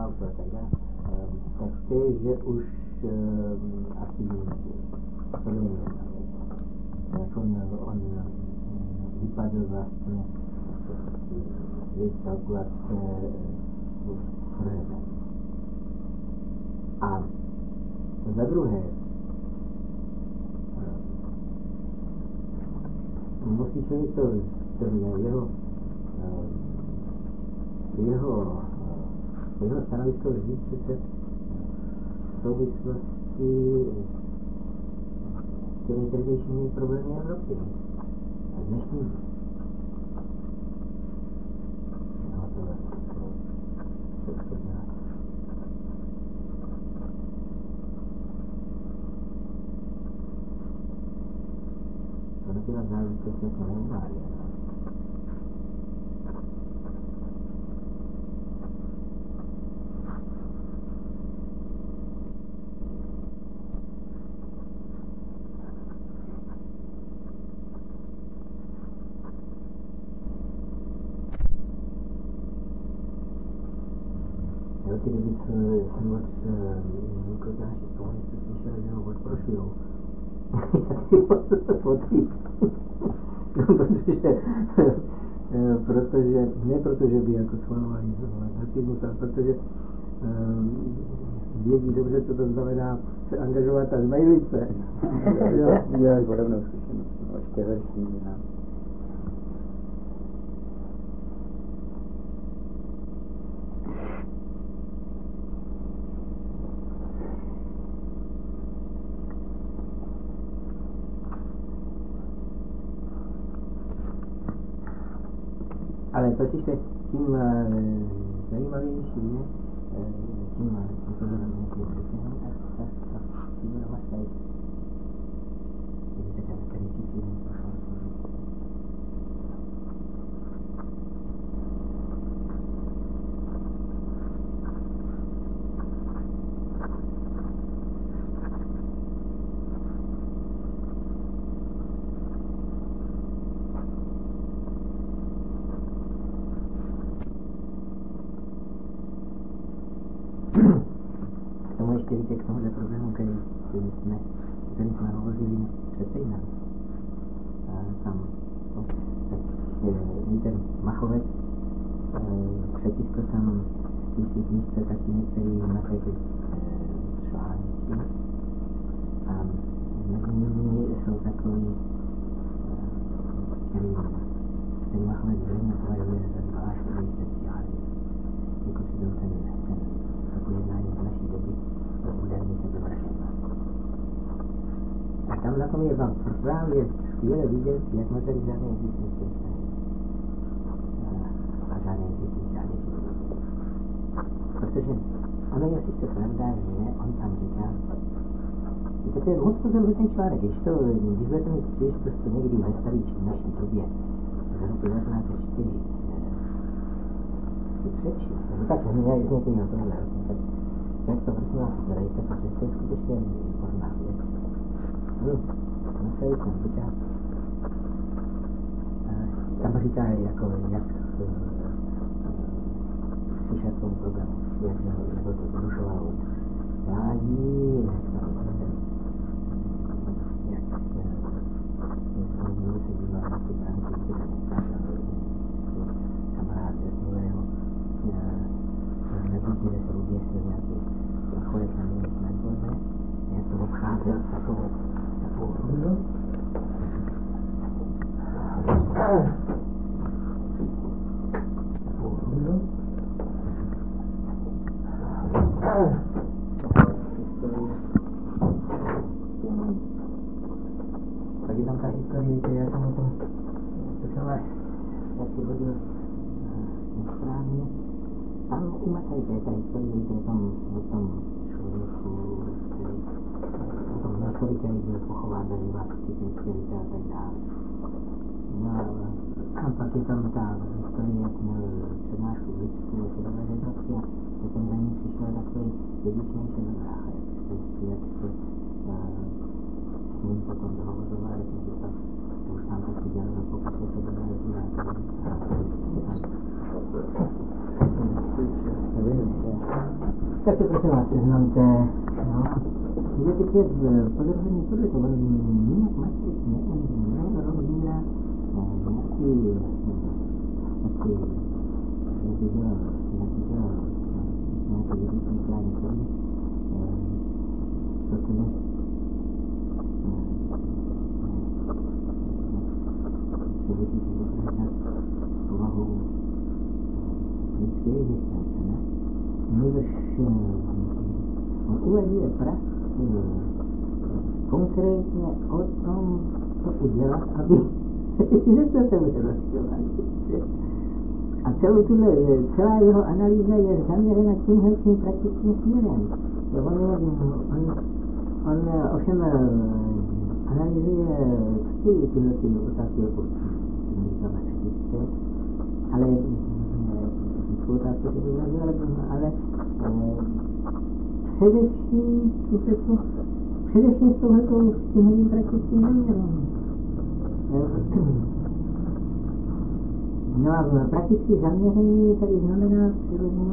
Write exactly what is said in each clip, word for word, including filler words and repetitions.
auto a tak dále, tak to je, že už um, asi to nevím, jak on, on vypadl vlastně z kalkulace Fröda. A za druhé, musí člověk to, to jeho, jeho, jeho stanovisko vzít přece v souvislosti s těmi tehdejšími problémy Evropy a dnešní. No to je všechno dělá. To nebyla záležitost jako neumália. Jo, ty kdyby jsem od Nikoláše Komunistu slyšel, že ho odprošujou. protože, protože, ne protože by jako schvalovali nacismus, ale protože um, vědí dobře, co to znamená se angažovat a zmejlit se. Děláš podobnou zkušenost, ještě horší. Ale totiž se tím uh, zajímavější je, uh, tím pozornější je přesně jenom tak, tak, tak, tím jenom až tady. Vidíte, ten krytí si jim pošel služit. Ještě víte k tomuhle problému, který, který jsme, který jsme hovořili před týdnem. Tam, no, tak víte, Machovec přetiskl tam v té knížce taky některý naklepy články. A mezi nimi jsou takový, který, který Machovec zřejmě považuje za zvláštní speciální. Jako přidou ten, ten takový jednání v naší doby. Údajně sebevražedná. A tam na tom je vám právě skvěle vidět, jak moc tady žádné existence a žádné existence, žádné život. Protože ono je sice pravda, že on tam říká, víte, to je moc pozoruhodný ten článek, když to, když budete mít příležitost to někdy ve staré naší době, v roku devatenáct set čtyři, si přečíst, nebo tak, mě z někým na tohle, tak to prosím vás zrejte, protože to je skutečně výborná věc. No, na celý ten říká, tam říká, jako, jak slyšet tomu problému, jak ho to zrušoval rádi, jak to jak někdo se dívá na tu branku, kamarád z nového, nebudí, kde se uděstil nějaký chodit na mě na dvoře, jak to obcházel s takovou, takovou rundu. Takovou rundu. Tak je tam ta historie, že já jsem o tom slyšela, jak si hodil nesprávně. Tam u Masaryka je ta historie, že o tom, o tom člověku, který, o tom Mrchovi, který byl pochován za živácky techniky a tak dále. No a pak je tam ta historie, jak měl přednášku v Lipsku, jak se dobré jednotky a potom za ním přišel takový dědičný sebevrácha, jak se s ním potom dohovořovali, takže tak to už tam taky dělal za pokusy sebevrácha a tak dále. Nevím, Tak to prosím vás seznamte. No. Je teď je podrobení podle toho, nijak Masaryk nerozbírá nějaký, nějaký, jak by dělal, jak by dělal, nějaký jedinečný krání první, protože se vědí, že to je povahou lidské existence, ne? Nýbrž on uvažuje praxi konkrétně o tom, co udělat, aby se to rozdělali. A celou tuhle, celá jeho analýza je zaměřena tímhle tím praktickým směrem. On, on, on ovšem analyzuje taky tyhle ty otázky jako matematické, ale tu otázku se vyjádřil, ale, ale především, především s touhletou s tímhle praktickým zaměřením. No a praktické zaměření tady znamená přirozeně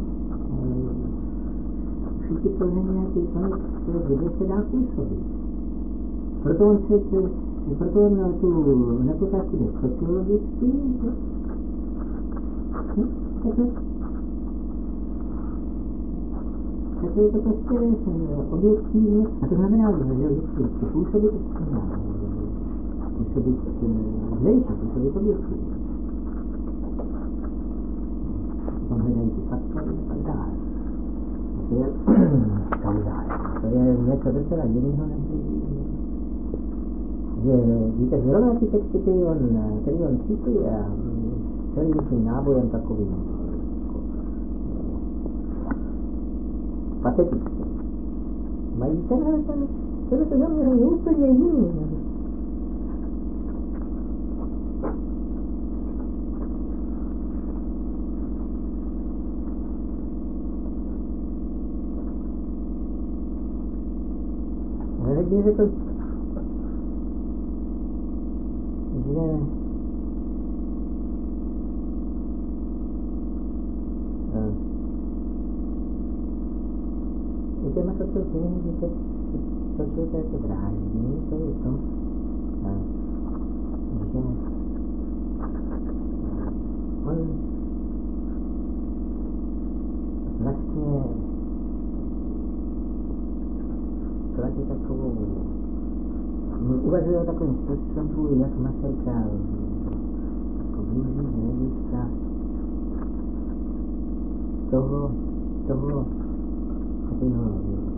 všichni to není nějaký konec, kde se dá působit. Proto on se, proto on na tu, na tu otázku jde sociologicky, no, takhle. Tak je to prostě objektivně, a to znamená, že vždycky působit, to znamená, působit zvenčí, působit objektivně. Potom hledají ty faktory a tak dále. To je kauzální. To je něco docela jiného, než že víte, zrovna ty texty, který on, který on cituje a celým tím nábojem takovým patetický. Mají tenhle ten, tenhle to zaměření úplně jiný. Jak bych řekl, že u těma to jsou tím, že to člověka jako dráždí, to je to, že on vlastně kladí takovou, uvažuje o takovém způsobu, jak Masaryka jako využít z hlediska toho, toho takového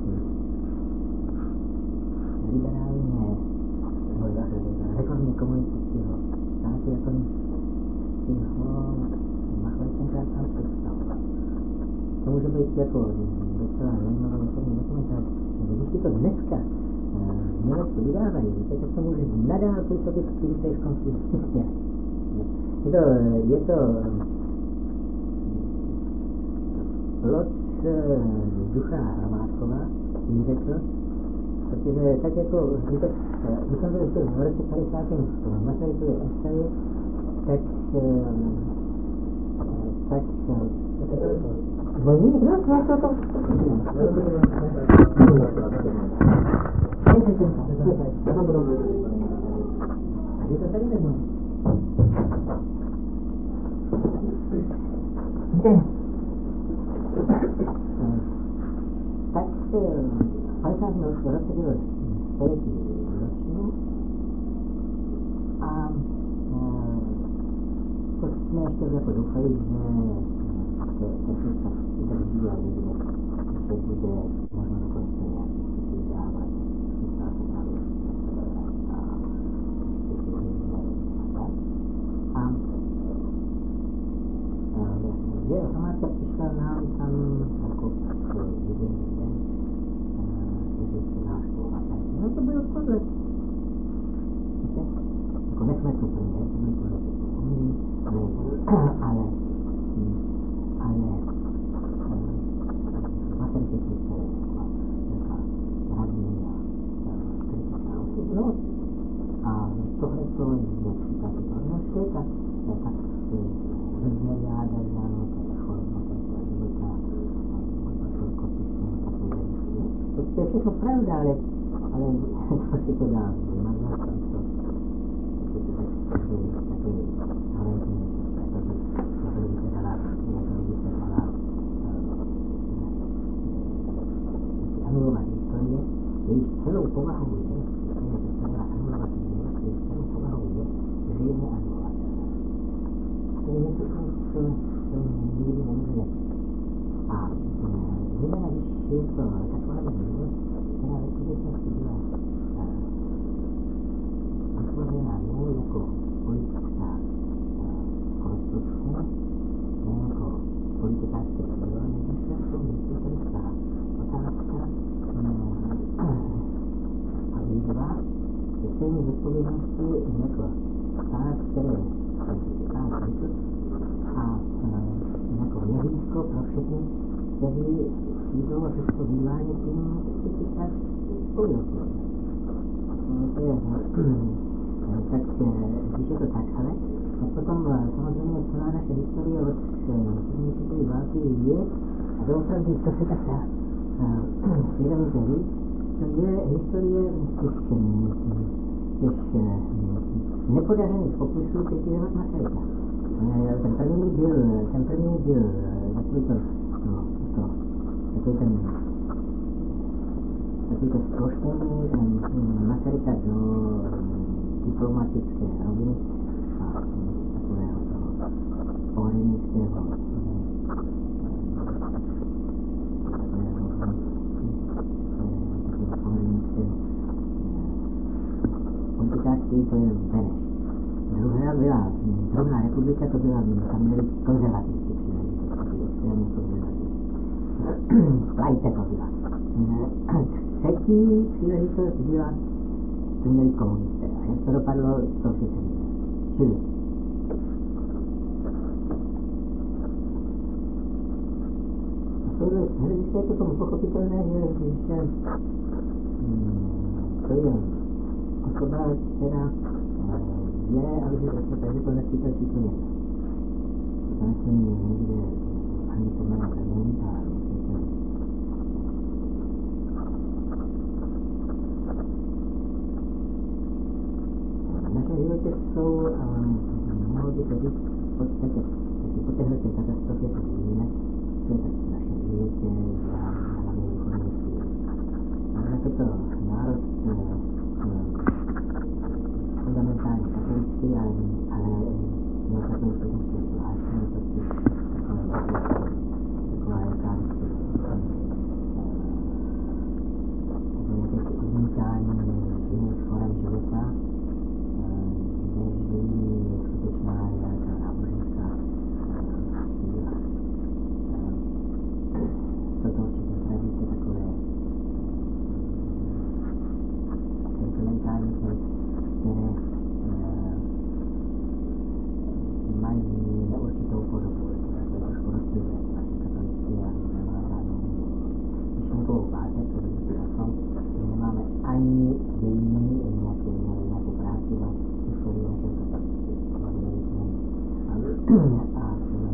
liberálně, reformně komunistického státu, jako si ho Machler tenkrát tam představoval. To může být jako docela zajímavé osobní dokumentát. Když si to dneska v Německu vydávají, tak to může nadál působit v kritickom směru. Je to, je to plod ducha Hrabátkova, jim řekl, protože tak jako, když jsem byl ještě v roce padesátém v Masarykově eseji, tak, tak, Volník, no, no, to to. A je to tady nebo? Tak v padesátém roce bylo století ročník a to jsme ještě jako doufali, že to se udrží a že bude možno dokonce nějaký způsob dávat vysláte na věc a a že Hamáčka přišla nám tam jako jeden den, že se nás pouvatat. No to bylo tohle. Víte? Jako nechme to prvně, to bylo tohle pomíní, ale, ale, ale, Masaryk je přece taková radní a kritická osobnost. A tohle to je příklad toho světa, tak rozměr jáda, žádnou, to je chorobno, to je života, to je kopisné, to je všechno pravda, ale, ale to si to dá vymazat, tam to, to je takový, takový horentní, jako by se dala, jako by se dala anulovat historie, jejíž celou povahou je, že se dala anulovat dějiny, jejíž celou povahou je, že je neanulovatelná. To je něco, co nikdy nemůže nepřijít. A zejména, když je to taková věc, která ve skutečnosti byla vytvořena ne jako politická konstrukce, ne jako politikářské dílo, než jako myslitelská otázka a výzva ke stejné zodpovědnosti jako stát, které stát vznikl a jako měřízko pro všechny, kteří jdou a všechno vývání tím kritika společnosti. Tak když je to takhle, tak potom samozřejmě celá naše historie od první světové války je, a doopravdy to se tak dá svědomitě říct, to je historie těch, těch nepodařených pokusů kritizovat Masaryka. Ten první byl, ten první byl takový to, no, to, takový ten, takový to zproštění Masaryka do diplomatické roviny a takového toho pohlednického, takového pohlednického politikářství, to je Beneš. Druhá byla, druhá republika, to byla, tam měli konzervativní příležitosti, extrémně konzervativní. Lajte to byla. Třetí příležitost byla, to měli komunisté. A jak to dopadlo, to všichni víme. Čili. A tohle hlediště je to tomu pochopitelné, že, že to je osoba, která je, ale že to takže to nepřítel číslo jedna. To nesmí někde ani to jméno není a nepřítel. Naše životy jsou, mohou být tady v podstatě, jestli po téhle katastrofě to vidíme, to je tak v našem životě, a hlavně východní svět. Ale jak je to národ fundamentálně katolický, ale, ale měl katolický ještě zvláštní, to si taková jakási jakési odmítání jiných forem života, než je skutečná nějaká náboženská síla. Jsou to určitě tradice takové sentimentální, které mají neurčitou podobu, to je trošku rozpěvé, naše katolické a nemá žádnou myšlenkovou páteř, to by na tom, že nemáme ani dějiny, nějakou, nějakou práci na historii našeho katolické. A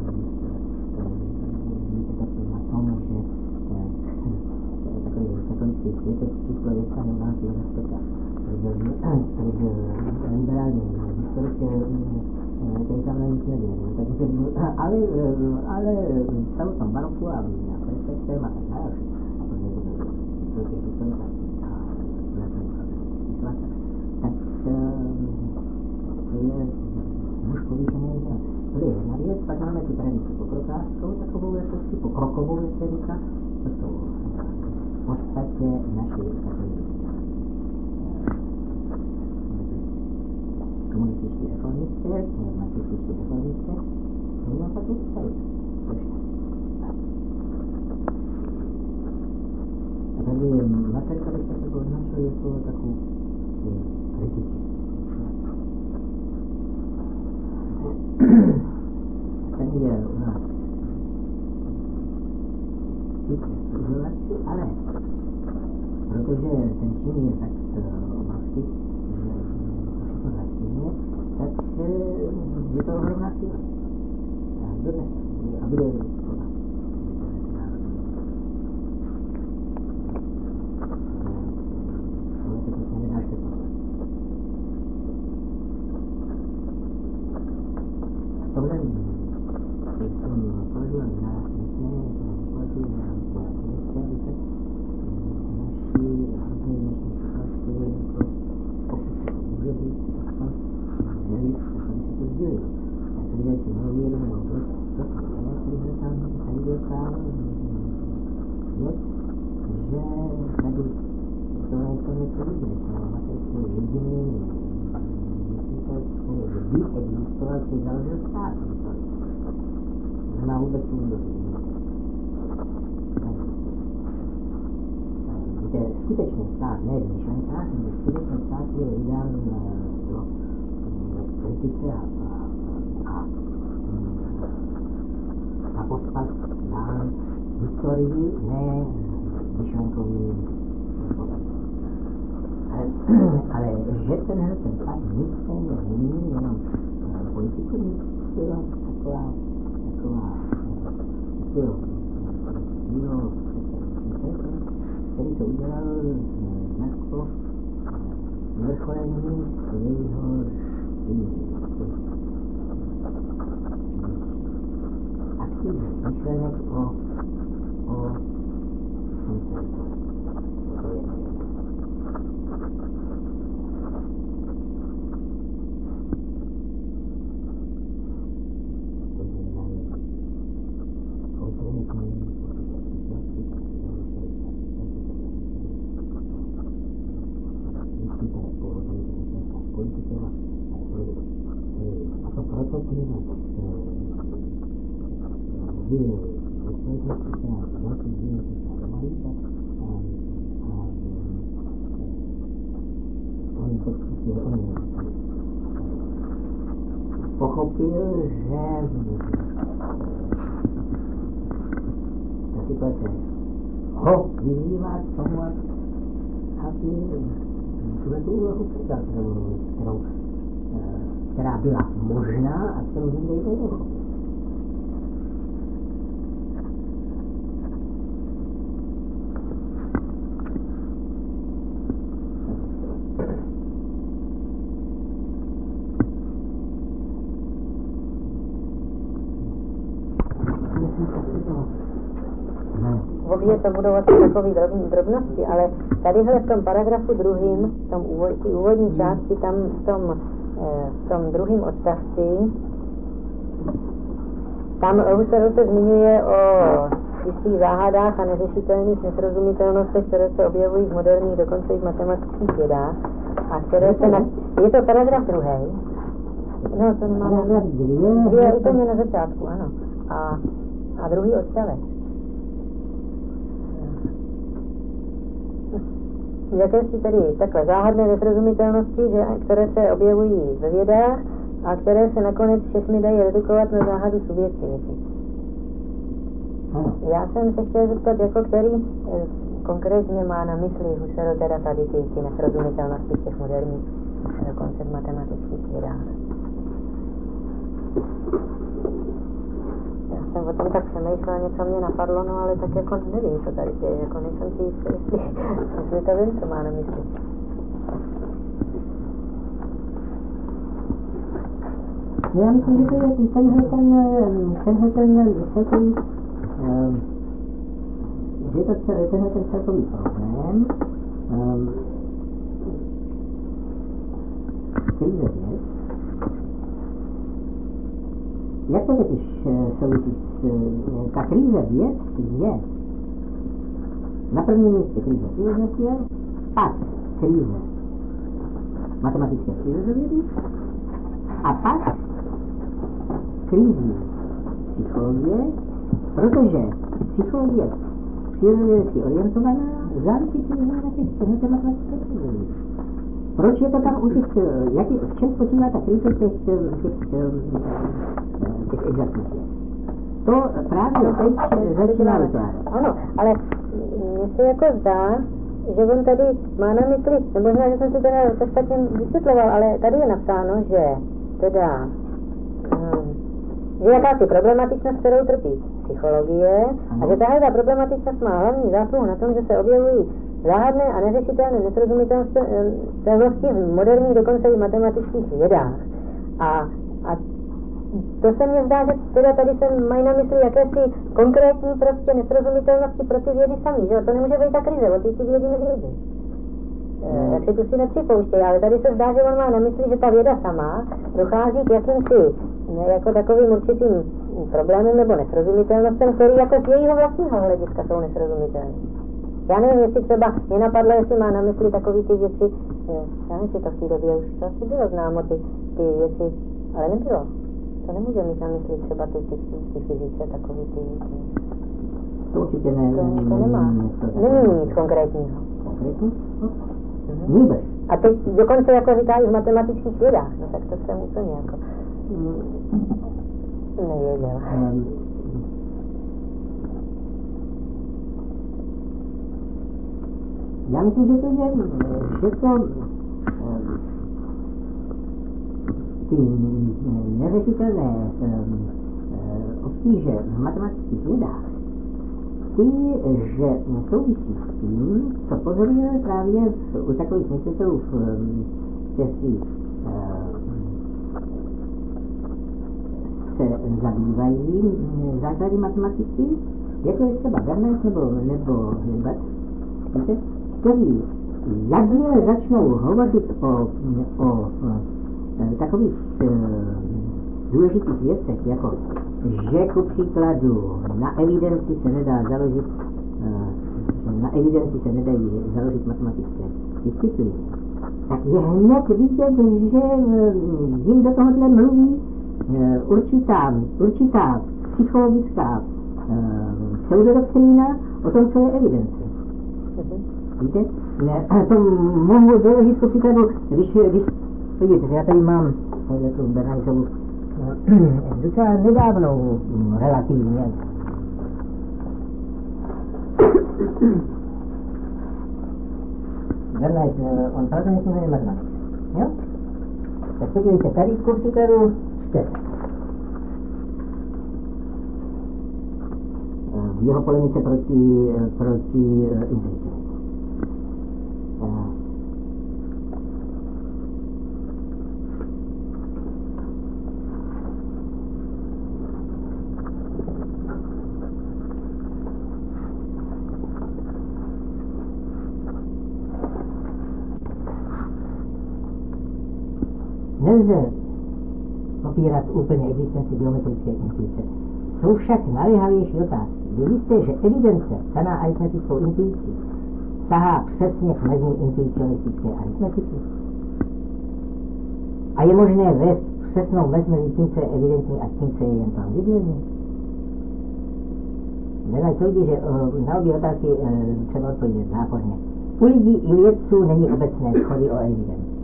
vidíte to na tom, že takový katolický svět je číslo jedna nemá si ho zaspětá. Takže liberální historické který tam nic nevěří. Takže, ale, ale stalo tam baroku a perfektem a tak dále. A to je to je historika. Tak to je muž povýšený. To je jedna věc, pak máme tu tradici pokrokářskou, takovou jakousi pokrokovou, jak se říká. To jsou v podstatě naši katolíci. Komunističtí reformisté, marxističtí reformisté, no a pak je to tady. A tady Masaryka bych se označil jako takovou kritiku. Ten je u nás sice izolaci, ale protože ten Čín je tak obrovský, že to zastíně, tak je to ohromná síla. Dodnes, a bude skoro. věc, že tady to je to něco vidět, no, matrice je jediný myslítel, který vždy existoval, který založil stát. Nemá vůbec nikdo. Víte, skutečný stát, ne myšlenkář, ale skutečný stát je vydán do kritice a, a, a, a podpas dán historii, ne myšlenkový pověd. Ale, ale že tenhle ten stát nic stejně není, jenom politiku, nic byla taková, taková, bylo, bylo, který to udělal jako vrcholení svého aktivní myšlenek o, o konceptu. To je a to proto, když žije ve společnosti, která velký žije, která malý, tak a on podstatě on pochopil, že ta situace ho vyzývá k tomu, aby tuhle tu úlohu předal, kterou která byla možná a kterou nikdo jiný nepochopil. Obě to budou asi takové drobnosti, ale tadyhle v tom paragrafu druhým, v tom úvodní části, tam v tom v tom druhém odstavci, tam Husserl se zmiňuje o jistých záhadách a neřešitelných nesrozumitelnostech, které se objevují v moderních, dokonce i v matematických vědách, a které se na... Je to paragraf druhý. No, to nemáme... Je úplně na začátku, ano. A, a druhý odstavec. Jakési tedy takhle záhadné nesrozumitelnosti, že, které se objevují ve vědách a které se nakonec všechny dají redukovat na záhadu subjektivity. Já jsem se chtěl zeptat, jako který eh, konkrétně má na mysli Husserl teda tady ty, ty nesrozumitelnosti v těch moderních, dokonce v matematických vědách. Já jsem o tom tak přemýšlela, něco mě napadlo, no ale tak jako nevím, co tady je, jako nejsem si jistý, jestli, jestli to vím, co má na mysli. Já myslím, že to je tenhle ten, tenhle ten celkový, um, že je to tenhle ten celkový problém, um, krize věc. Jak to totiž souvisí s... Ta krize věc je na prvním místě krize filozofie, pak krize matematické filozofie a pak krizi psychologie, protože psychologie filozoficky orientovaná závisí na těch matematické filozofie. Proč je to tam u těch, jaký, v čem spočívá ta krize těch, těch, těch exaktních věc? To právě teď začíná vytvářet. Ano, ale mně se jako zdá, že on tady má na mysli, nebo možná, že jsem si teda to špatně vysvětloval, ale tady je napsáno, že teda, um, že jakási problematičnost, kterou trpí psychologie, ano. A že tahle ta problematičnost má hlavní zásluhu na tom, že se objevují záhadné a neřešitelné nesrozumitelnosti v moderních, dokonce i matematických vědách. A, a to se mně zdá, že teda tady se mají na mysli jakési konkrétní prostě nesrozumitelnosti pro ty vědy samý, že to nemůže být ta krize, o ty ty vědy nevědí. tak si tu si nepřipouštějí, ale tady se zdá, že on má na mysli, že ta věda sama dochází k jakýmsi jako takovým určitým problémům nebo nesrozumitelnostem, který jako z jejího vlastního hlediska jsou nesrozumitelné. Já nevím, jestli třeba mě napadlo, jestli má na mysli takový ty věci, já nevím, to v té době už to asi bylo známo, ty, ty věci, ale nebylo. To nemůže mít na mysli třeba ty, ty, ty fyzice, takový ty... ty... To určitě ne, to, to nemá. Není nic konkrétního. Konkrétní? No. Mhm. Vůbec. A teď dokonce jako říká i v matematických vědách, no tak to jsem úplně jako... Nevěděl. Um, Já myslím, že to je, že to ty neřešitelné obtíže v matematických vědách, ty, že souvisí s tím, co pozorujeme právě v, u takových myslitelů, kteří se zabývají základy matematiky, jako je třeba Garnet nebo, nebo Hilbert, víte, kteří jakmile začnou hovořit o, o, o takových e, důležitých věcech, jako že ku příkladu na evidenci se nedá založit, e, na evidenci se nedají založit matematické disciplíny, tak je hned vidět, že jim do tohohle mluví e, určitá, určitá psychologická e, pseudodoktrína o tom, co je evidence. Víte? Ne, to mohu doložit ku příkladu, když, když, vidíte, já tady mám tu Bernaysovu docela nedávnou relativně. Bernays, on pravda nesmí matematik, jo? Tak podívejte, tady ku příkladu čtete. V jeho polemice proti, proti intuici. Nelze popírat úplně existenci geometrické intuice. Jsou však naléhavější otázky. Je jisté, že evidence daná aritmetickou intuicí sahá přesně k mezím intuicionistické aritmetiky? A je možné vést přesnou mez mezi tím, co je evidentní a tím, co je jen plauzibilní? Bernays tvrdí, že uh, na obě otázky uh, třeba odpovědět záporně. U lidí i vědců není obecné shody o evidenci.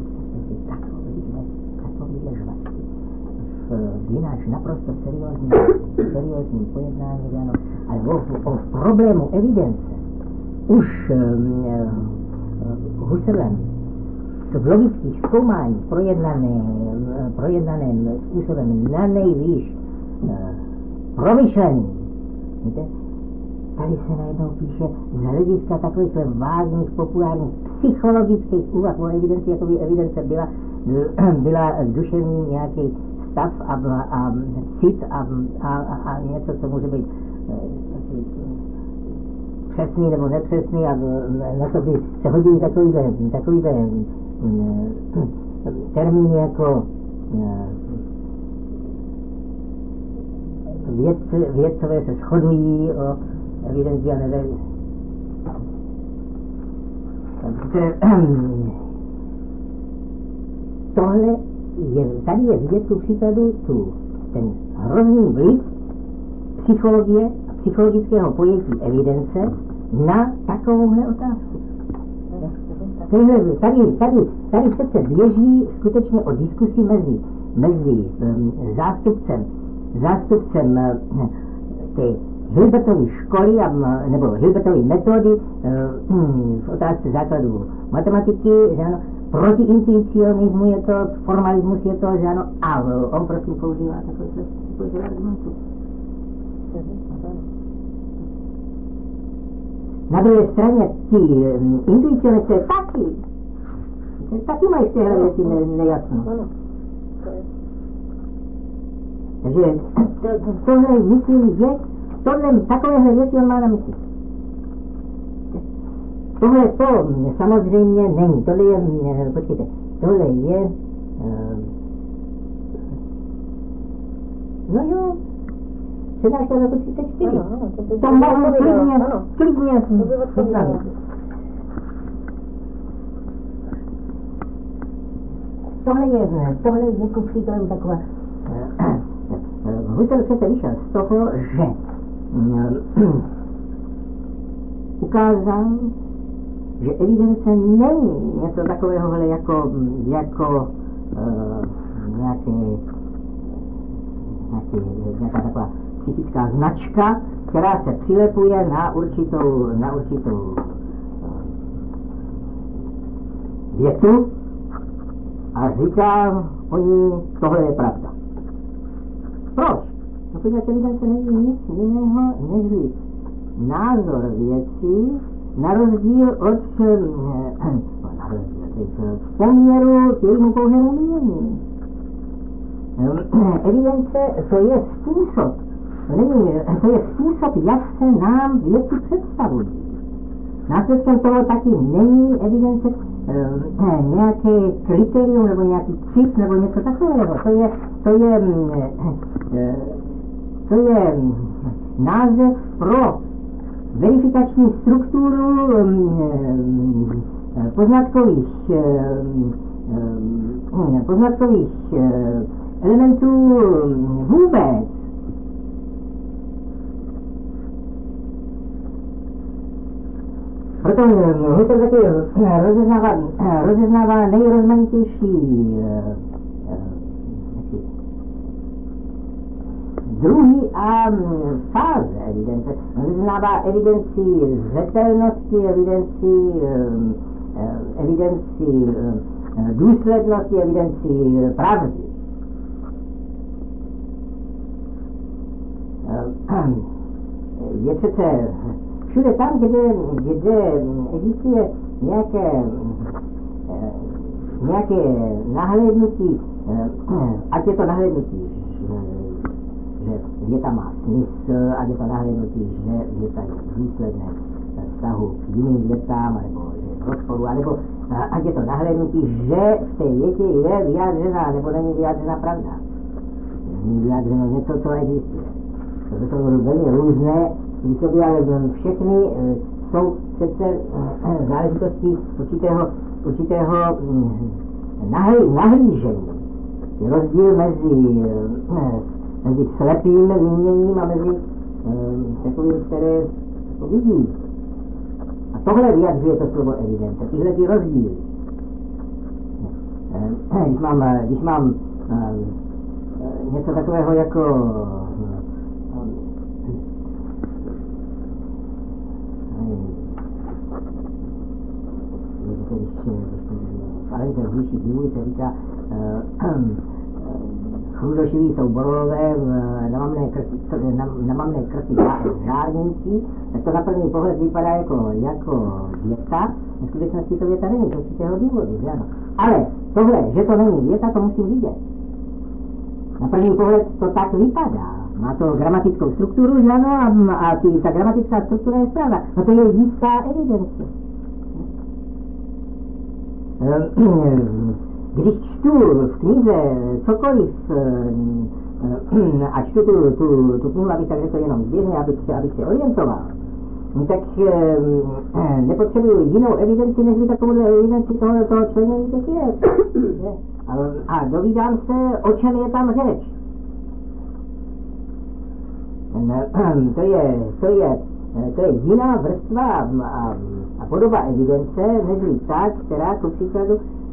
V jináč naprosto seriózní, seriózní pojednání, ano, ale o, o problému evidence už um, uh, Husserlem v logických zkoumání projednané, projednaným způsobem na nejvýš uh, promyšlený. Víte? Tady se najednou píše z hlediska takových vážných, populárních psychologických úvah o evidenci, jako by evidence byla, byla duševní nějaký stav a, a cit a, a, a něco, co může být přesný nebo nepřesný a na to by se hodí takovýhle, takovýhle termíny jako věd, vědcové se shodují o evidenci a nevím. Tohle je, tady je vidět ku příkladu tu, ten hrozný vliv psychologie a psychologického pojetí evidence na takovouhle otázku. Tady, tady, tady přece běží skutečně o diskusi mezi, mezi um, zástupcem, zástupcem uh, té Hilbertovy školy a, nebo Hilbertovy metody uh, um, v otázce základů matematiky, že ano, proti intuicionismu je to, formalismus je to, že ano, a on prosím používá takový argumentu. Na druhé straně ti um, intuicionisté taky, taky mají z téhle věci ne, nejasno. Takže to, tohle myslím, že tohle takovéhle věci on má na mysli. tohle to samozřejmě není, tohle je, počkejte, tohle je, no jo, přednáška roku třicet čtyři, Ano, ano, to by to mohu klidně, ano. klidně To by odpovídalo. Tohle je, tohle je ku příkladu taková, Husserl přece vyšel z toho, že ukázal, že evidence není něco takového jako, jako uh, nějaký, nějaký, nějaká taková psychická značka, která se přilepuje na určitou, na určitou uh, větu a říká o ní, tohle je pravda. Proč? No, protože evidence není nic jiného než názor věcí na rozdíl od no, na rozdíl, v poměru k jejímu pouhému mínění. Evidence to je způsob, to, není, to je způsob, jak se nám věci představují. Následkem toho taky není evidence eh, nějaké kritérium nebo nějaký cit nebo něco takového. To je, to je, eh, to je název pro verifikační strukturu eh, poznatkových, eh, poznatkových eh, elementů vůbec. Proto Husserl taky rozeznává, rozeznává nejrozmanitější druhy a fáze evidence. Rozeznává evidenci zřetelnosti, evidenci, evidenci důslednosti, evidenci pravdy. Je přece všude tam, kde, kde existuje nějaké, nějaké nahlédnutí, ať je to nahlédnutí, že věta má smysl, ať je to nahlédnutí, že věta je důsledné vztahu k jiným větám, nebo že je v rozporu, anebo ať je to nahlédnutí, že v té větě je vyjádřená, nebo není vyjádřená pravda. Není vyjádřeno něco, co existuje. To jsou velmi různé způsoby, ale všechny jsou přece záležitosti určitého, určitého nahlížení. Je rozdíl mezi, mezi slepým míněním a mezi takovým, které to vidí. A tohle vyjadřuje to slovo evidence, tyhle ty rozdíly. Když mám, když mám něco takového jako Valentin zvýší dílu se říká chrudošilí jsou borové na mamné krky, na, na mamné krky žárnící, tak to na první pohled vypadá jako, jako věta, v skutečnosti to věta není, to z určitého důvodu, že ano. Ale tohle, že to není věta, to musím vidět. Na první pohled to tak vypadá. Má to gramatickou strukturu, že ano, a, a tý, ta gramatická struktura je správná. No to je jistá evidence. Když čtu v knize cokoliv a čtu tu, tu, tu knihu, abych tak řekl jenom zběžně, abych se, abych se orientoval, tak nepotřebuju jinou evidenci, než takovou evidenci toho, toho členění těch věc. A, a dovídám se, o čem je tam řeč. To je, to je, to je jiná vrstva a, a podoba evidence, než ta, která ku příkladu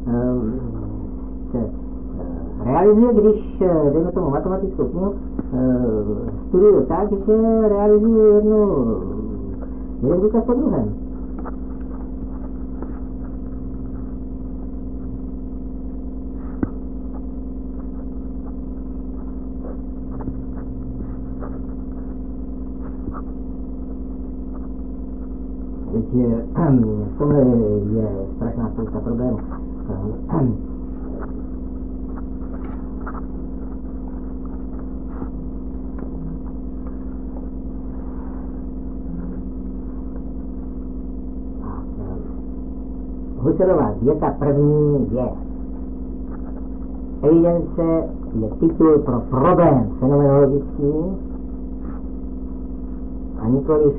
se realizuje, když, dejme tomu matematickou knihu, studuju tak, že realizuju jednu, jeden důkaz po druhém. Je, v tomhle je strašná spousta problémů. Husserlova věta první je: evidence je titul pro problém fenomenologický a nikoliv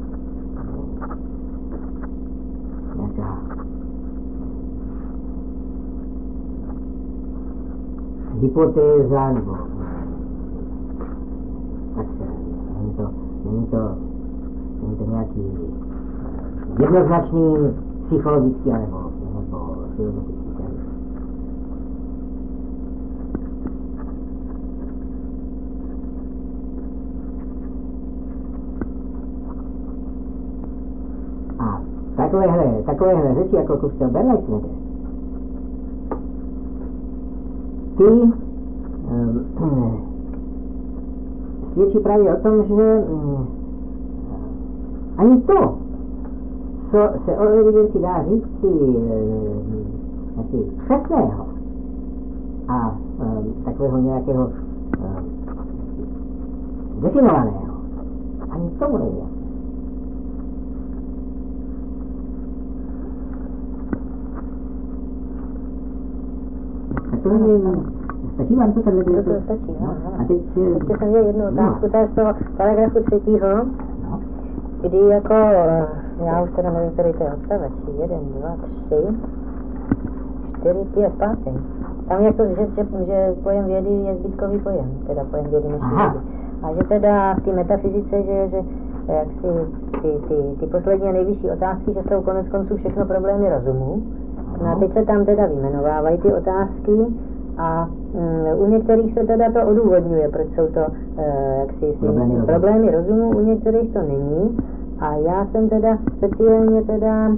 nějaká hypotéza nebo tak se není to, není to, není to nějaký jednoznačný psychologický nebo, nebo filozofický termín. A takovéhle, takovéhle řeči jako Kustel Bernheim ty um, svědčí právě o tom, že um, ani to, co se o evidenci dá říct si um, přesného a um, takového nějakého um, definovaného, ani tomu není jasné. To je, stačí vám to tady? To, to stačí, no. A teď... Ještě jsem měl jednu otázku, to je z toho paragrafu třetího, no. Kdy jako, já už teda nevím, který to je odstavec, jeden, dva, tři, čtyři, pět, pátý. Tam jak to, že, že, že pojem vědy je zbytkový pojem, teda pojem vědy než vědy. A že teda v té metafyzice, že, že jak si ty, ty, ty poslední a nejvyšší otázky, že jsou konec konců všechno problémy rozumu. No a teď se tam teda vyjmenovávají ty otázky a mm, u některých se teda to odůvodňuje, proč jsou to e, jaksi, problémy, si, problémy rozumu, u některých to není. A já jsem teda speciálně teda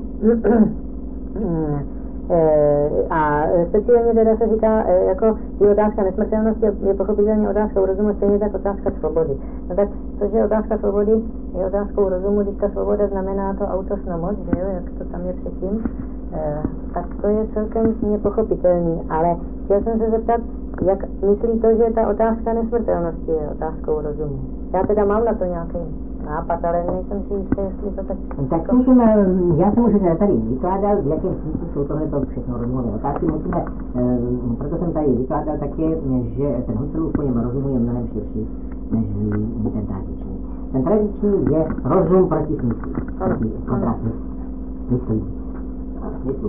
e, a speciálně teda se říká, e, jako je otázka nesmrtelnosti, je pochopitelně otázkou rozumu, stejně tak otázka svobody. No tak to, že otázka svobody je otázkou rozumu, když ta svoboda znamená to autosnomoc, že jo, jak to tam je předtím, e, tak to je celkem nepochopitelný, ale chtěl jsem se zeptat, jak myslí to, že ta otázka nesmrtelnosti je otázkou rozumu. Já teda mám na to nějaký nápad, ale nejsem si jistý, jestli to tak... Tak musím, já jsem už tady vykládal, v jakém smyslu jsou tohleto všechno rozumové otázky. Musíme, proto jsem tady vykládal také, že ten Husserlův pojem rozumu je mnohem širší než ten tradiční. Ten tradiční je rozum proti smyslu, proti kontrast myslí. Smyslu.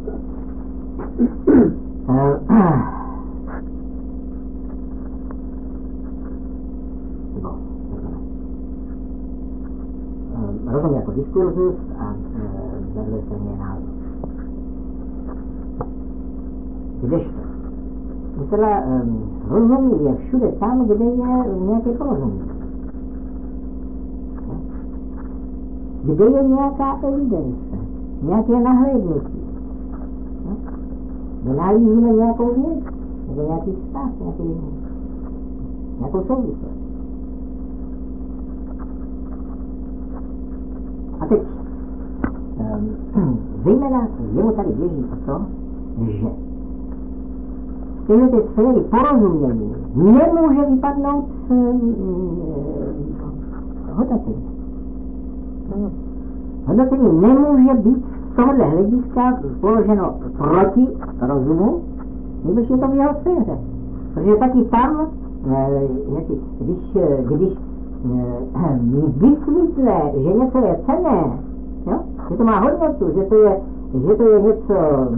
Rozum jako diskurzus a na druhé straně je názor. Kdežto? Myslela, um, rozum je všude tam, kde je nějaké porozumění. Kde je nějaká evidence, nějaké nahlédnutí. Kde nalížíme nějakou věc, nebo nějaký vztah, nějaký, nějakou souvislost. A teď, um, zejména jemu tady běží o to, že z téhle té sféry porozumění nemůže vypadnout um, hodnocení. Hodnocení nemůže být z tohohle hlediska položeno proti rozumu, nebož je to v jeho sféře. Protože taky tam, když, když vysvětlé, že něco je cenné, jo? Že to má hodnotu, že to je, že to je něco,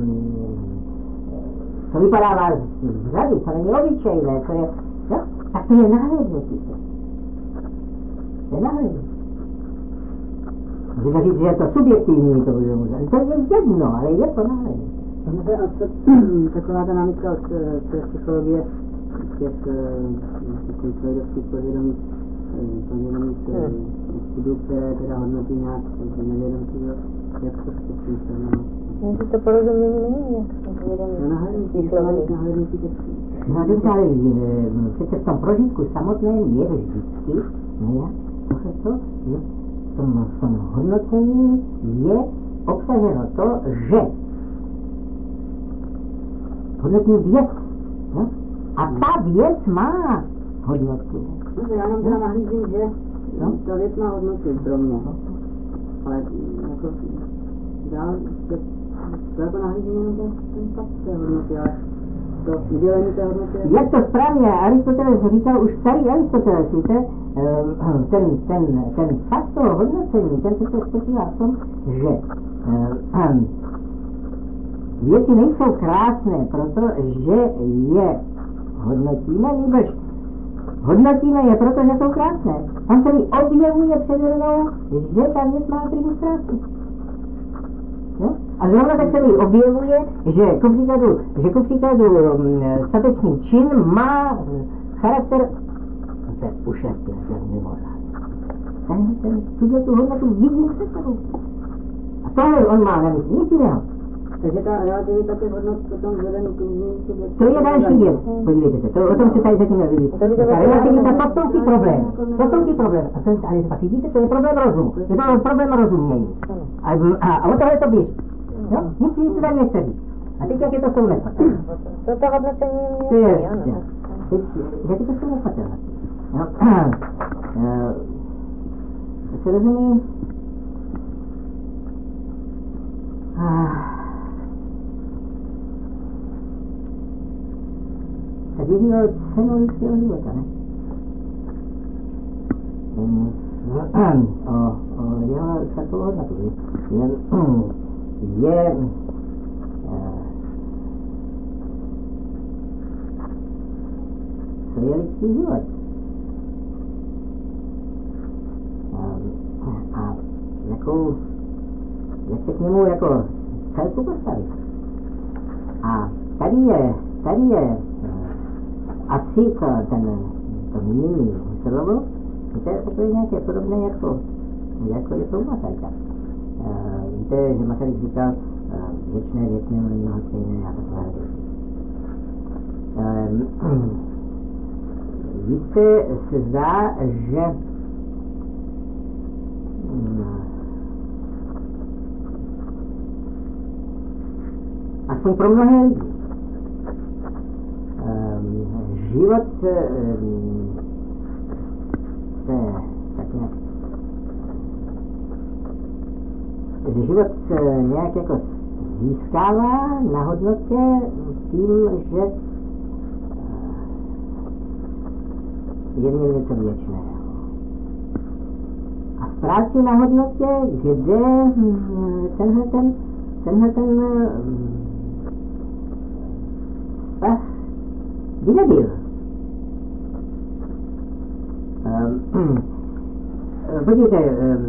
co vypadává z řady, co není obyčejné, co je, jo? Tak to je nahlédnutí. To je nahlédnutí. Můžete říct, že je to subjektivní, to bude možná. To je jedno, ale je to nahlédnutí. Taková ta námitka od té psychologie, těch konsolidovských povědomých, povědomých studů, které teda hodnotí nějak nevědomky, jak to s tím se jmenuje. No, to porozumění není nějak nahlédnutí těch. No dobře, ale přece v tom prožitku samotném je vždycky nějak to, že v tom, v tom hodnocení je obsaženo to, že hodnotí věc, no? A ta věc má hodnotu. No, já jenom teda nahlížím, že no? Ta věc má hodnotu pro mě. Ale jako dál se to jako nahlížení jenom ten, ten fakt té hodnoty, ale to udělení té hodnoty... Jak to správně Aristoteles říkal, už starý Aristoteles, víte, ten, ten, ten fakt toho hodnocení, ten se spočívá v tom, že věci nejsou krásné, protože je hodnotíme, nebož hodnotíme je proto, že jsou krásné. On se mi objevuje přede mnou, že ta věc má atribut krásy. Jo? A zrovna tak se mi objevuje, že ku příkladu, že ku příkladu um, statečný čin má charakter, to je ušlechtilý, to je mimořádný. Ten, ten, tuhle tu hodnotu vidím před sebou. A tohle on má na mysli, nic jiného. Takže ta relativita těch hodnot potom vzhledem k různým subjektům... To je další věc, podívejte se, to, o tom se tady zatím nevidí. Ta relativita, to jsou ty problémy, to jsou ty problémy. A to je, ale pak vidíte, to je problém rozumu, je to problém rozumění. A, a, a o tohle to běží, jo? Nic nic tady nechce říct. A teď jak je to jsou nepatelné? To to hodnocení To je, je, ano. teď, jak je to jsou nepatelné? No, to se rozumí... Tak je díval cenu lidského života, ne? Um, o, o jeho celkovou hodnotu, je, je co je lidský život? Um, a jakou, jak se k němu jako celku postavit? A tady je, tady je asi to, ten, to mínění slovo, to je takové nějaké podobné jako, jako je to u Masaryka. Uh, víte, že Masaryk říkal uh, věčné, věčné, není ho stejné a takové věci. Um, víte, se zdá, že um, aspoň pro mnohé lidi život um, se tak nějak, že život se nějak jako získává na hodnotě tím, že je v něm něco věčného. A ztrácí na hodnotě, kde tenhle ten, tenhle ten vztah by nebyl. Um, podívejte, um,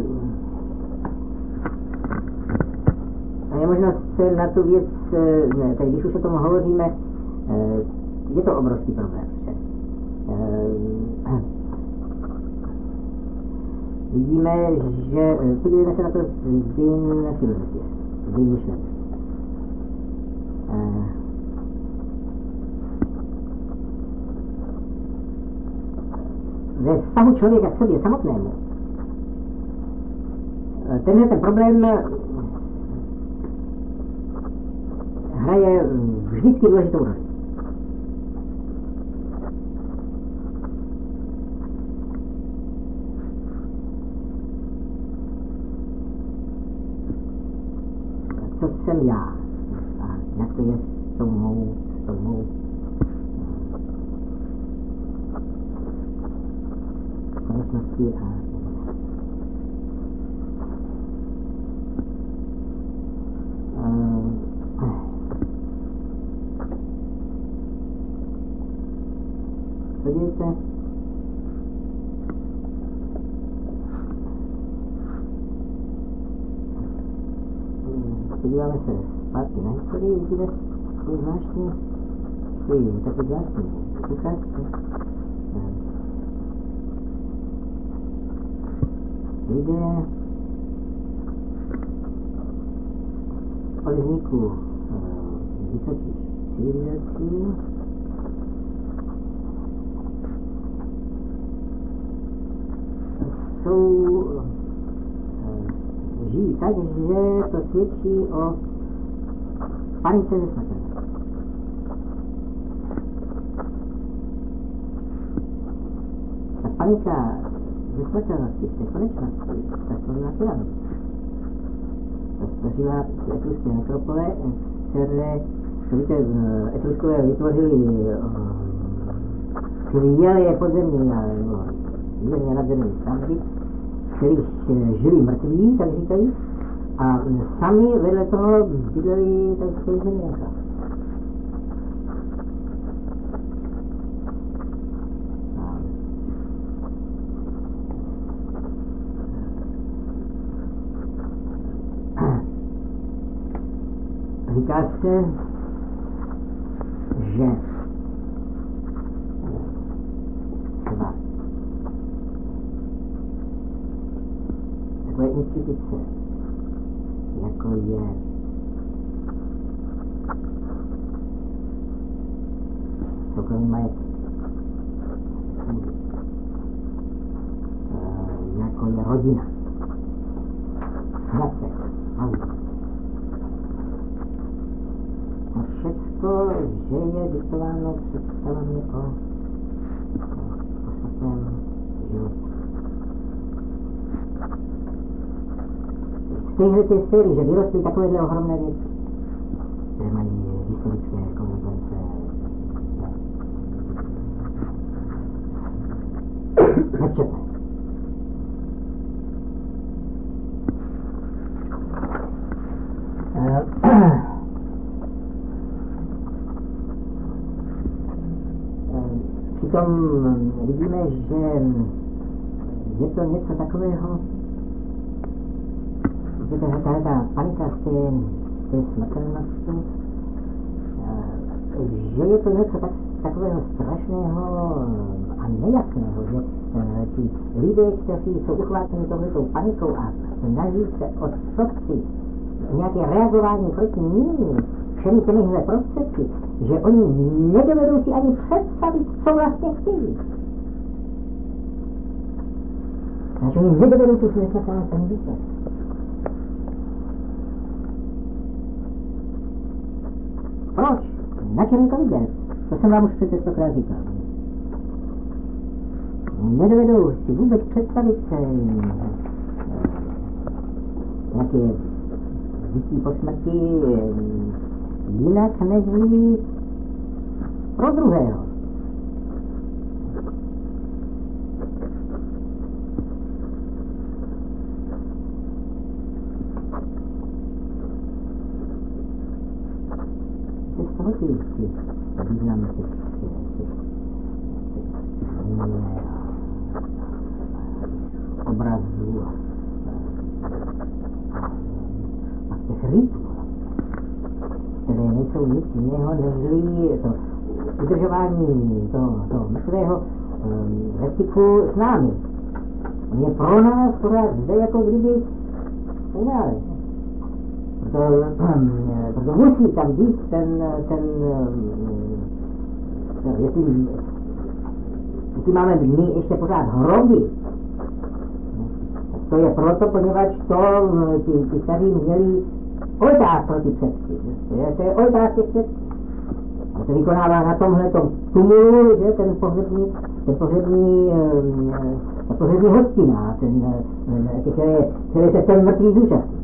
je možnost se na tu věc, ne, tak když už o tom hovoříme, uh, je to obrovský problém. Uh, vidíme, že, podívejme se na to z dějin filozofie, z dějin myšlenky. Uh, ve vztahu člověka k sobě samotnému. Tenhle ten problém hraje vždycky důležitou roli. Co jsem já? A jak to je s tou mou, s tou mou konečnosti a podívejte, podíváme se zpátky na historii, vidíme takový zvláštní, takový, takový zvláštní ukázky. Lidé od vzniku uh, vysokých civilizací jsou, uh, žijí tak, že to svědčí o panice ze smrtelnosti. Ta panika ze smrtelnosti, z té konečnosti, tak to je naturální. stvořila etruské nekropole, které etruskové vytvořili skvělé podzemní a mírně nadzemní stavby, kterých žili mrtví, tak říkají, a sami vedle toho bydleli takové zeměnka. Říká se, že třeba takové instituce, jako je soukromý majetek, jako je rodina, sňatek, manželství. To všecko, že je diktováno představami o posmrtném životě. Z téhle té série, že vyrostly takovéhle ohromné věci, které mají historické konzekvence. Nečetné. Přitom vidíme, že je to něco takového, že tahle ta panika z té, z té smrtelnosti, že je to něco tak, takového strašného a nejasného, že ti lidé, kteří jsou uchváceni touhletou panikou a snaží se odstupit nějaké reagování proti ní, všemi těmihle prostředky, že oni nedovedou si ani představit, co vlastně chtějí. Takže oni nedovedou tu smysluplnost ani vysvětlit. Proč? Na čem je to vidět? To jsem vám už přece stokrát říkal. Nedovedou si vůbec představit nějaké dětí po smrti jinak než pro druhého. To je z toho ty významy těch obrazů a těch rytmů, které nejsou nic jiného než to udržování toho, toho mrtvého ve styku s námi. On je pro nás pořád zde jako kdyby udále. Proto, proto musí tam být ten, ten, ten jestli, jestli máme my ještě pořád hroby, to je proto, poněvadž to ti, ti staří měli oltář pro ty předky. To je, to je oltář těch předků. A to vykonává na tomhletom tumulu, že ten pohřební, ten pohřební, ta pohřební hostina, ten, které, které se ten mrtvý zúčastní.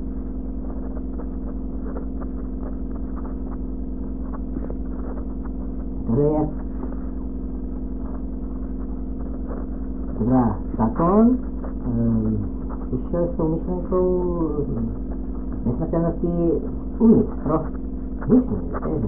To je teda zákon, přišel s tou myšlenkou nesmrtelnosti uvnitř, pro vnitřní, že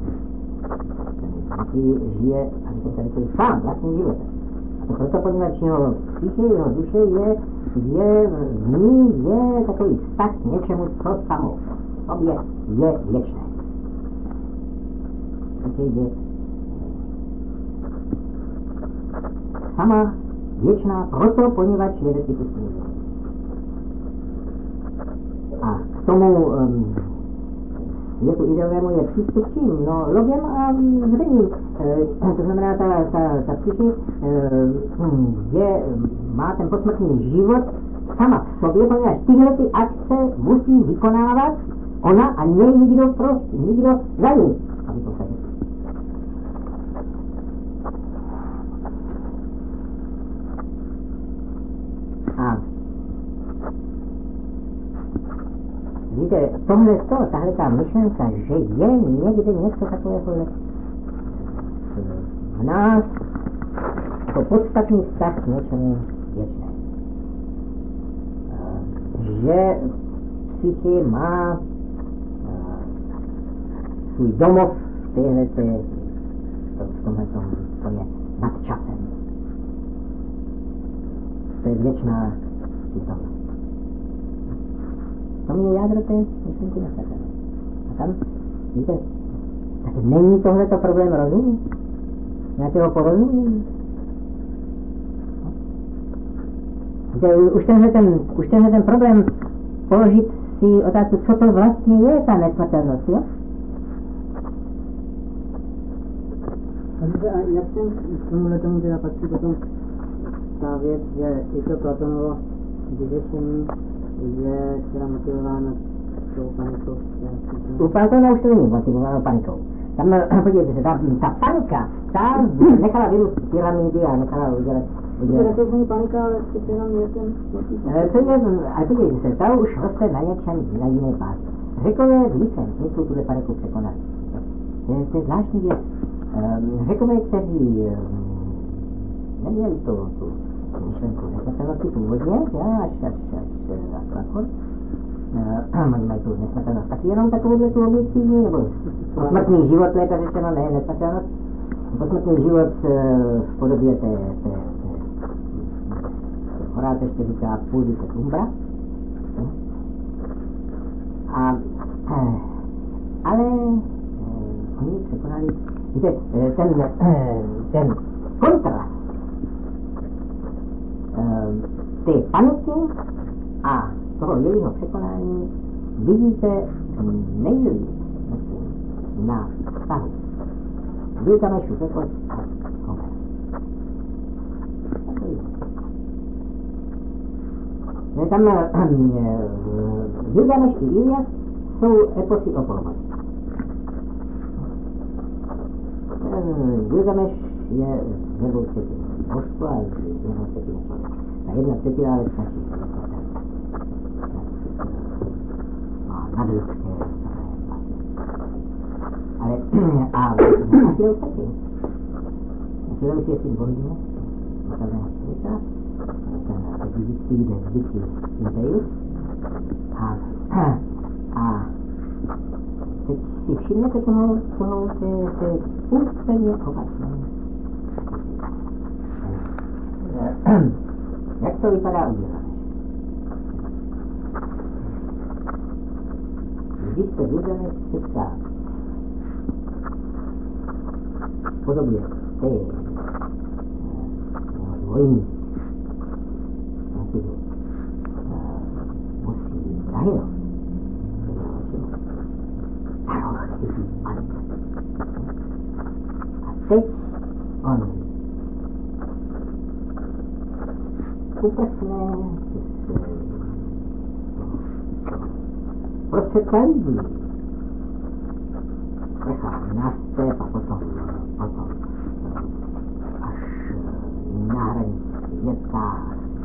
ten žije, aby to tady byl sám vlastním životem. A to proto, poněvadž jeho psyche, jeho duše je, je v ní je takový vztah k něčemu, co samo v sobě je věčné. Takže je sama věčná proto, poněvadž je ve styku s tím. A k tomu um, světu ideovému je přístup čím? No, logem a zřením. E, to znamená, ta, ta, ta psyche e, je, má ten posmrtný život sama v sobě, poněvadž tyhle ty akce musí vykonávat ona a ne nikdo prostě, nikdo za ní, aby to se a víte, tohle to, tahle ta myšlenka, že je někde něco takového v nás, to podstatný vztah k něčemu věčnému. Že psyche má svůj domov v téhleté, v tomhletom, to je nad časem. To je věčná přítomnost. To je jádro té myšlenky nastavené. A tam, víte, tak není tohleto problém rozumu? Nějakého porozumění? Víte, už tenhle ten, už tenhle ten problém položit si otázku, co to vlastně je ta nesmrtelnost, jo? A jak jsem k tomuhle tomu teda patří potom ta věc, že i to Platonovo vyřešení je teda motivováno tou panikou? U Platona už to není motivováno panikou. Tam, podívejte se, ta, ta panika, ta nechala vyrůst pyramidy a nechala udělat... udělat. To není panika, ale to jenom je ten... To je, ale podívejte se, ta už roste na něčem, na jiné bázi. Řekové v lidském smyslu tuhle paniku překonali. To je, to je zvláštní věc. Řekové, kteří neměli tu, tu myšlenku nesmrtelnosti původně, až, až, až, až Platón, mají, mají tu nesmrtelnost taky jenom takovouhle tu objektivní, nebo posmrtný život, léta řečeno, ne nesmrtelnost, posmrtný život v podobě té, té, té Horáce ještě říká půdy se umbra. A, ale oni překonali, víte, ten, ten kontrast té paniky a toho jejího překonání vidíte nejlíp na vztahu Gilgamešu, Pekot a Homer. Tam Gilgameš i Ilias jsou eposy o pohromadě. Gilgameš je jednou třetinu božstvo a jednou třetinu člověk. Ta jedna třetina věc stačí. Nadlidské ale a Achilleus taky. Achilleus je syn bohyně, postavného člověka, ten vždycky jde vždycky Inteus a, a teď si všimnete toho, toho té, té úplně opačné. Jak to vypadá u Gilgameš? Když se Gilgameš setká v podobě té vojny, musí zahynout. A teď on uprchne prostředka lidí. Prchá na step a potom, potom až na hranici světa.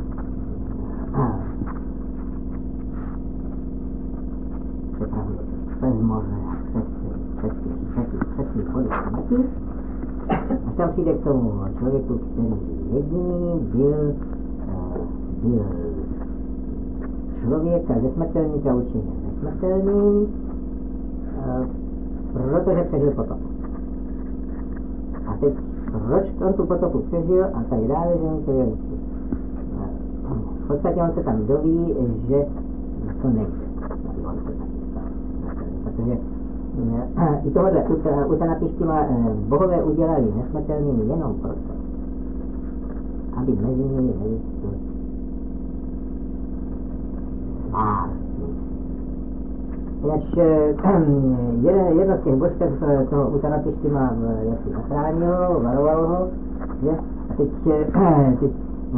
Přepravuje přes moře a přes přes přes přes vody smrti. Až tam přijde k tomu člověku, který jediný byl, byl člověka ze smrtelníka učiněn nesmrtelným, protože přežil potop. A teď proč on tu potopu přežil a tak dále, že on to je... V podstatě on se tam doví, že to nejde. Protože i tohle Utanapištima bohové udělali nesmrtelnými jenom proto, aby mezi nimi nevystbyl svár. Jinak jeden, jedno z těch božstev toho Utanapištima jak zachránil ho, varoval ho, že? A teď, teď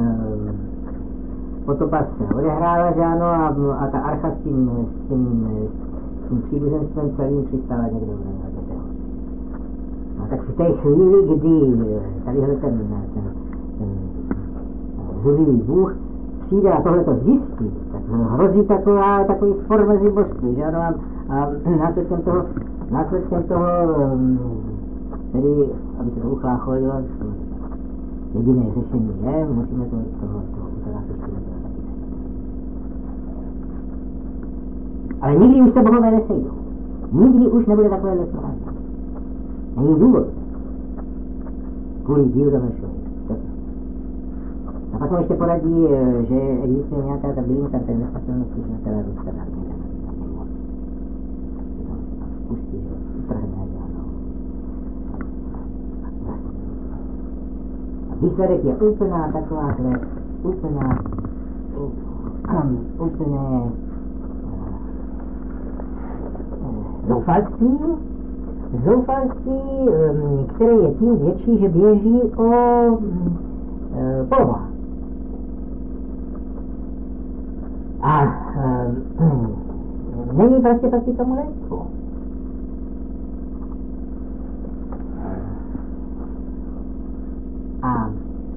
potopa se odehrála, že ano, a, a ta archa s tím, s tím, s tím příbuzenstvem celým přistála někde na této. A tak v té chvíli, kdy tadyhle ten, ten, ten zuřivý Bůh přijde a tohle to zjistí, tak hrozí taková, takový spor mezi božství, že ano, a následkem toho, následkem toho, tedy, aby se to uchlácholilo, jediné řešení je, musíme to, toho, toho utrát ještě do toho taky. Ale nikdy už se bohové nesejdou. Nikdy už nebude takové lesování. Není důvod. Kvůli dílu Damešovi. A pak mu ještě poradí, že existuje nějaká ta bylinka té nesmrtelnosti, že na které zůstane na mě nemoc. Pustí, že utrhne, že ano. A výsledek je úplná takováhle, úplná, úplné zoufalství, zoufalství, které je tím větší, že běží o poloha. A um, není prostě proti tomu léčbu. A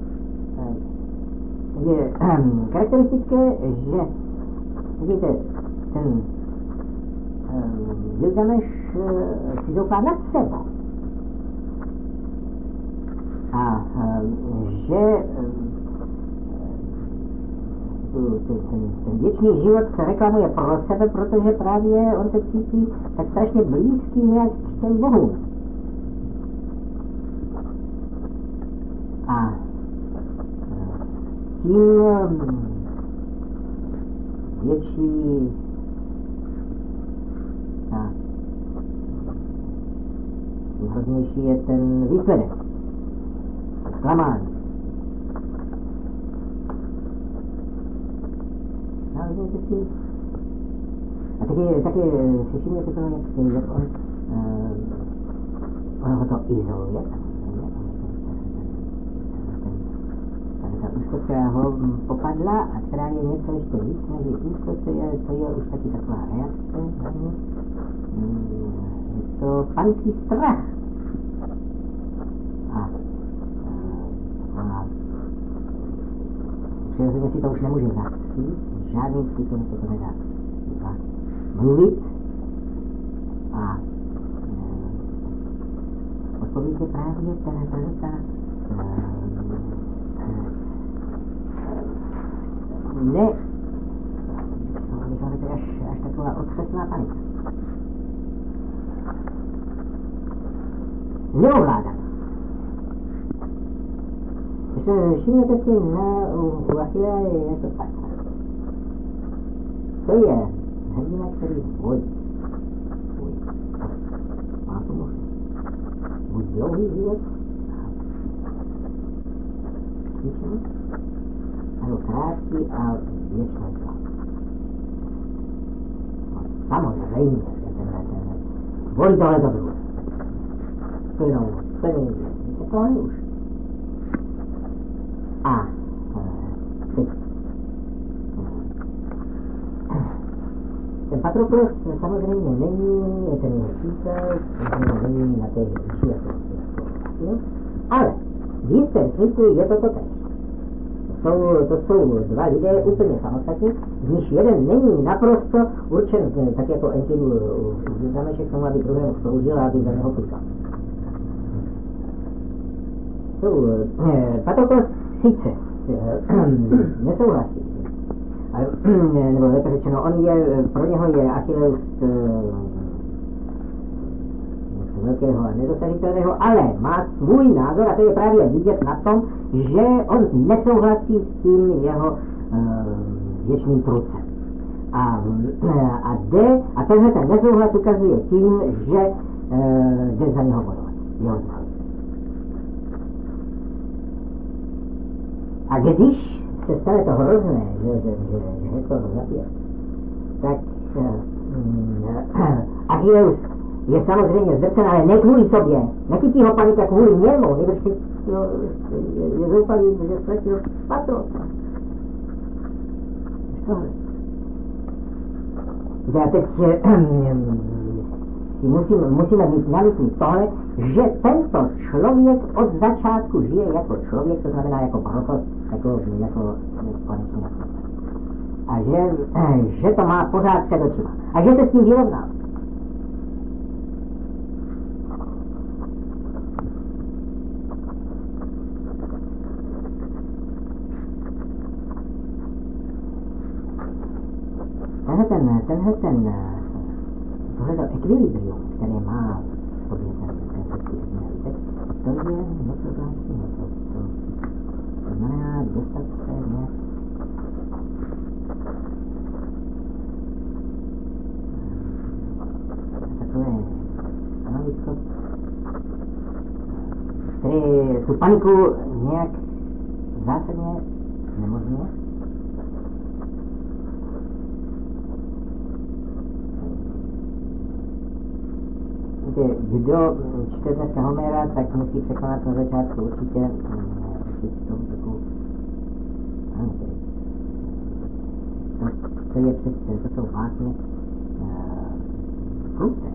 je um, charakteristické, že vidíte, ten um, Gilgameš uh, si zoufá nad sebou. A um, že um, Ten, ten, ten věčný život se reklamuje pro sebe, protože právě on se cítí tak strašně blízký nějak k těm bohům. A tím větší a tím hroznější je ten výsledek. Zklamání. Vezměte si. A taky, taky si všimněte toho, jak, jak on, uh, ono ho to izoluje. Ta úzkost ho popadla a která je něco ještě víc, než úzkost, to je, to je už taky taková reakce na ní. Je to panický strach. A ona přirozeně si to už nemůže zastřít. Žádným způsobem se to nedá mluvit a e, odpověď je právě ta, ta, ta e, ne, to je až, až taková otřesná panika. Neovládám. Když všimněte si na u Achillea je to tak. To je hrdina, který bojí. Bojí. Má to možnost. Buď dlouhý život, zničenost, nebo krátký a věčný zlom. No, samozřejmě, že tenhle, tenhle, volí tohle to druhé. To jenom, to není, to tohle už. A teď ten Patroklos samozřejmě není ten jeho přítel, není na té výši jako Achilles, ale v jistém smyslu je to totéž. To jsou, to jsou dva lidé úplně samostatní, z nich jeden není naprosto určen, tak jako Enkidu Gilgameš k tomu, aby druhému sloužil a aby za něho klikal. Patroklos sice nesouhlasí, ale, nebo lépe řečeno, on je, pro něho je Achilleus něco velkého a nedosažitelného, ale má svůj názor a to je právě vidět na tom, že on nesouhlasí s tím jeho uh, věčným trucem. A, a jde, a tenhle ten nesouhlas ukazuje tím, že uh, jde za něho bojovat. Jeho zdraví. A když se stane to hrozné, že, že, že, že Hektor ho zabije, tak uh, Achilleus je samozřejmě zdrcen, ale ne kvůli sobě. Nechytí ho panika kvůli němu, nebož je, je zoufalý, že ztratil Patrokla. Tohle. Já teď musím, musíme mít na mysli tohle, že tento člověk od začátku žije jako člověk, to znamená jako prorok, jako, jako konečný. A že, že to má pořád před očima. A že se s tím vyrovnal. Tenhle ten, tenhle ten, tohleto ekvilibrium, které má v sobě ten, ten český směr, to je něco zvláštního. To, to, to znamená dostat se nějak takové stanovisko, které tu paniku nějak zásadně znemožňuje. Kdo čte dneska Homera, tak musí překonat na začátku určitě určitou takovou to, to je přece, to jsou vlastně kruté.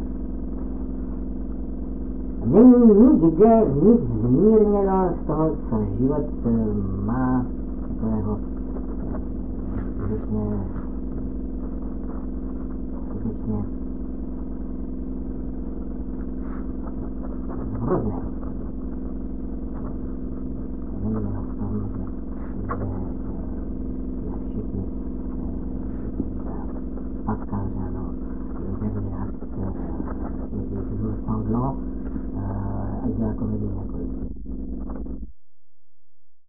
Není nikde nic zmírněno z toho, co život má takového skutečně skutečně hrozného. Není jenom v tom, že, že jak všichni Pascal, že ano, Derrida, někdy to bylo Sanglo, a dělá komedii jako